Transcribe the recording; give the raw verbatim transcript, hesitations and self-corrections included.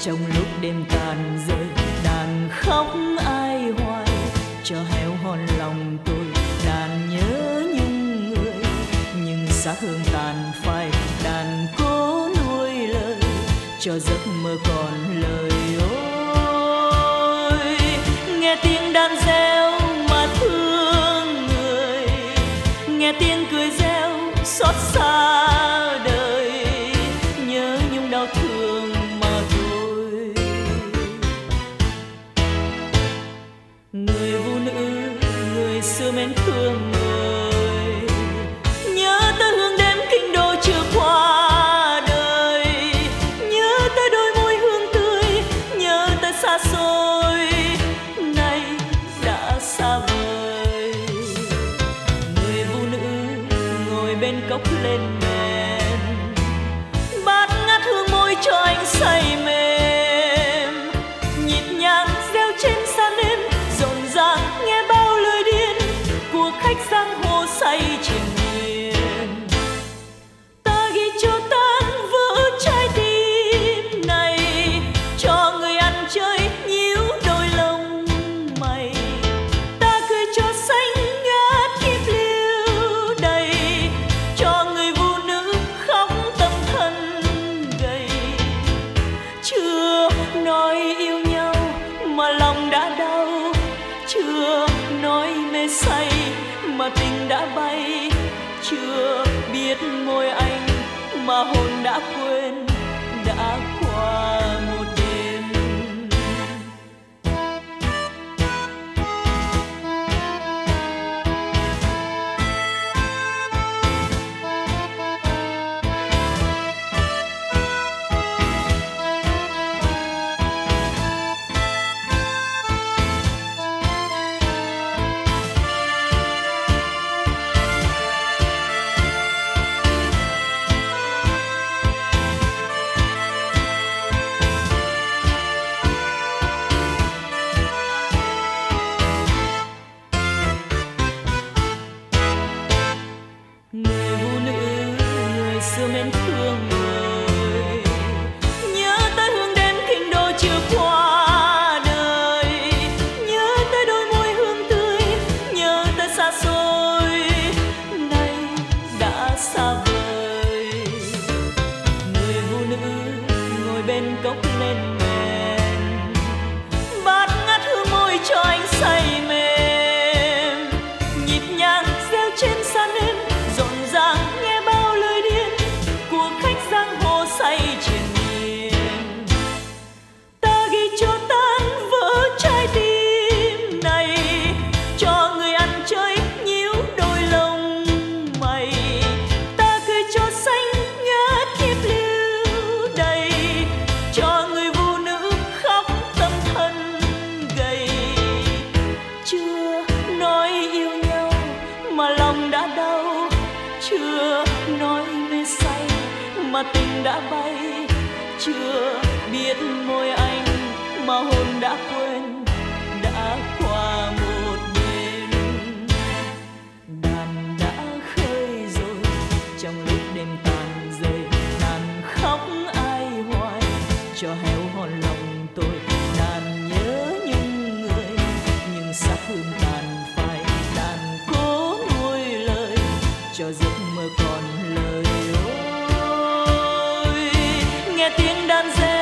trong lúc đêm tàn rơi, đàn khóc ai hoài cho héo hon lòng tôi. Đàn nhớ nhung người nhưng xác hương tàn phai, đàn cố nuôi lời cho giấc mơ còn lời. Ôi nghe tiếng đàn reo mà thương người, nghe tiếng cười reo xót xa đời, nhớ nhung đau thương mà thôi. Người phụ nữ người xưa mến thương người, nhớ tới hương đêm kinh đô chưa qua đời, nhớ tới đôi môi hương tươi, nhớ tới xa xôi nay đã xa vời. Người phụ nữ ngồi bên cốc lên men, bát ngát hương môi cho anh say mềm, nhịp nhàng reo trên sàn đêm rộn ràng nghe bao lời điên của khách giang hồ say triền miên. Ta ghi cho tan vỡ trái tim này, cho người ăn chơi nhíu đôi lông mày. Ta cười cho xanh ngát kiếp lưu đầy, cho người phụ nữ khóc tâm thân gầy. Chưa nói yêu nhau mà lòng đã đau, chưa nói mê say mà tình đã bay, chưa biết môi anh mà hồn đã quên, đã qua một đêm. Người phụ nữ người xưa mến thương người, nhớ tới hương đêm kinh đô chưa qua đời, nhớ tới đôi môi hương tươi, nhớ tới xa xôi nay đã xa vời. Người phụ nữ ngồi bên cốc lên men, bát ngát hương môi cho anh say mềm, nhịp nhàng reo trên sàn đêm rộn ràng nghe bao lời điên của khách giang hồ say triền miên. Ta ghi cho tan vỡ trái tim này, cho người ăn chơi nhíu đôi lông mày. Ta cười cho xanh ngát kiếp lưu đầy, cho người phụ nữ khóc tâm thân gầy. Chưa nói yêu nhau mà lòng đã đau, chưa nói mê say mà tình đã bay, chưa biết môi anh mà hồn đã quên, đã qua một đêm. Đàn đã khơi rồi trong lúc đêm tàn rơi, đàn khóc ai hoài cho héo hon lòng tôi. Đàn nhớ nhung người nhưng xác hương tàn phai, đàn cố nuôi lời cho giấc mơ còn lời. Ôi nghe tiếng đàn reo